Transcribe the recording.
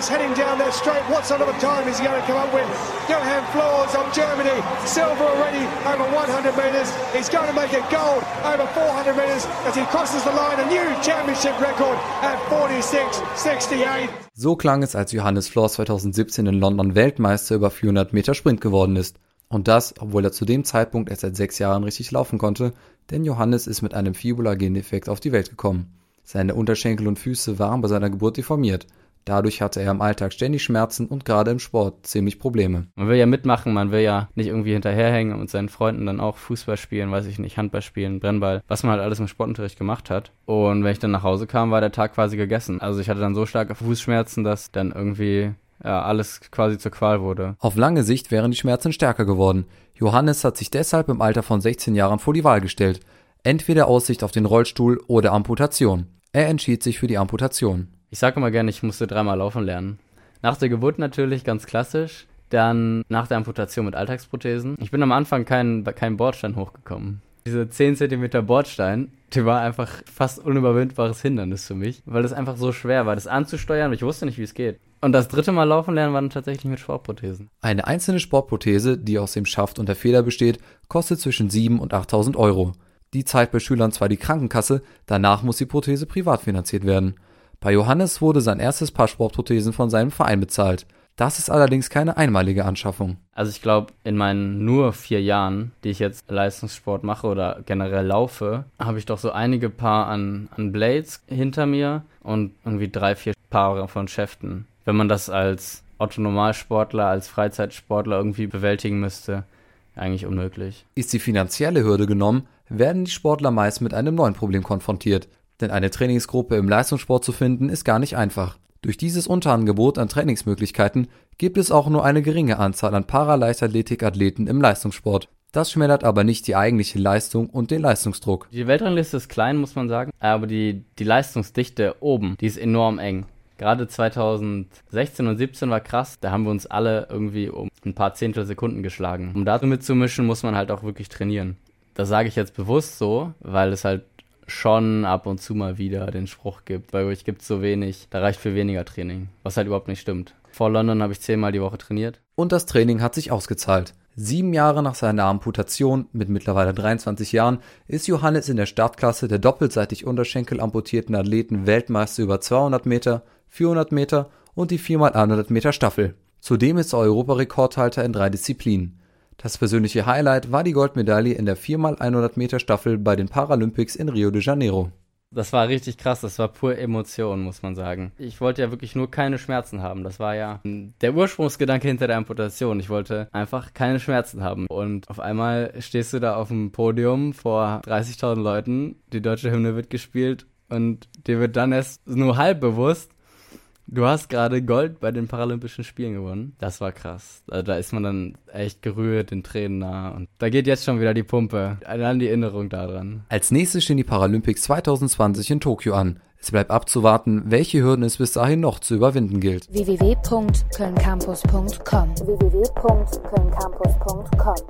He's heading down that straight. What sort of a time is he going to come up with? Johan Flores of Germany, silver already over 100 metres. He's going to make it gold over 400 metres as he crosses the line. A new championship record at 46.68. So klang es, als Johannes Flores 2017 in London Weltmeister über 400 Meter Sprint geworden ist. Und das, obwohl er zu dem Zeitpunkt erst seit 6 Jahren richtig laufen konnte, denn Johannes ist mit einem Fibula-Gendefekt auf die Welt gekommen. Seine Unterschenkel und Füße waren bei seiner Geburt deformiert. Dadurch hatte er im Alltag ständig Schmerzen und gerade im Sport ziemlich Probleme. Man will ja mitmachen, man will ja nicht irgendwie hinterherhängen und mit seinen Freunden dann auch Fußball spielen, weiß ich nicht, Handball spielen, Brennball, was man halt alles im Sportunterricht gemacht hat. Und wenn ich dann nach Hause kam, war der Tag quasi gegessen. Also ich hatte dann so starke Fußschmerzen, dass dann irgendwie alles quasi zur Qual wurde. Auf lange Sicht wären die Schmerzen stärker geworden. Johannes hat sich deshalb im Alter von 16 Jahren vor die Wahl gestellt. Entweder Aussicht auf den Rollstuhl oder Amputation. Er entschied sich für die Amputation. Ich sage immer gerne, ich musste 3-mal laufen lernen. Nach der Geburt natürlich, ganz klassisch. Dann nach der Amputation mit Alltagsprothesen. Ich bin am Anfang keinen Bordstein hochgekommen. Diese 10 cm Bordstein, die war einfach fast unüberwindbares Hindernis für mich, weil es einfach so schwer war, das anzusteuern und ich wusste nicht, wie es geht. Und das 3. Mal laufen lernen war dann tatsächlich mit Sportprothesen. Eine einzelne Sportprothese, die aus dem Schaft und der Feder besteht, kostet zwischen 7.000 und 8.000 Euro. Die zahlt bei Schülern zwar die Krankenkasse, danach muss die Prothese privat finanziert werden. Bei Johannes wurde sein erstes Paar Sportprothesen von seinem Verein bezahlt. Das ist allerdings keine einmalige Anschaffung. Also ich glaube, in meinen nur 4 Jahren, die ich jetzt Leistungssport mache oder generell laufe, habe ich doch so einige Paar an Blades hinter mir und irgendwie 3-4 Paare von Schäften. Wenn man das als Otto-Normalsportler, als Freizeitsportler irgendwie bewältigen müsste, eigentlich unmöglich. Ist die finanzielle Hürde genommen, werden die Sportler meist mit einem neuen Problem konfrontiert. Denn eine Trainingsgruppe im Leistungssport zu finden, ist gar nicht einfach. Durch dieses Unterangebot an Trainingsmöglichkeiten gibt es auch nur eine geringe Anzahl an Paraleichtathletik-Athleten im Leistungssport. Das schmälert aber nicht die eigentliche Leistung und den Leistungsdruck. Die Weltrangliste ist klein, muss man sagen, aber die Leistungsdichte oben, die ist enorm eng. Gerade 2016 und 2017 war krass, da haben wir uns alle irgendwie um ein paar Zehntelsekunden geschlagen. Um da mitzumischen, muss man halt auch wirklich trainieren. Das sage ich jetzt bewusst so, weil es halt schon ab und zu mal wieder den Spruch gibt, bei euch gibt es so wenig, da reicht für weniger Training, was halt überhaupt nicht stimmt. Vor London habe ich 10-mal die Woche trainiert. Und das Training hat sich ausgezahlt. 7 Jahre nach seiner Amputation, mit mittlerweile 23 Jahren, ist Johannes in der Startklasse der doppelseitig unterschenkelamputierten Athleten Weltmeister über 200 Meter, 400 Meter und die 4x100 Meter Staffel. Zudem ist er Europarekordhalter in 3 Disziplinen. Das persönliche Highlight war die Goldmedaille in der 4x100 Meter Staffel bei den Paralympics in Rio de Janeiro. Das war richtig krass, das war pure Emotion, muss man sagen. Ich wollte ja wirklich nur keine Schmerzen haben. Das war ja der Ursprungsgedanke hinter der Amputation. Ich wollte einfach keine Schmerzen haben. Und auf einmal stehst du da auf dem Podium vor 30.000 Leuten, die deutsche Hymne wird gespielt und dir wird dann erst nur halb bewusst, du hast gerade Gold bei den Paralympischen Spielen gewonnen. Das war krass. Also da ist man dann echt gerührt, den Tränen nah. Und da geht jetzt schon wieder die Pumpe. Dann die Erinnerung daran. Als nächstes stehen die Paralympics 2020 in Tokio an. Es bleibt abzuwarten, welche Hürden es bis dahin noch zu überwinden gilt. www.kölncampus.com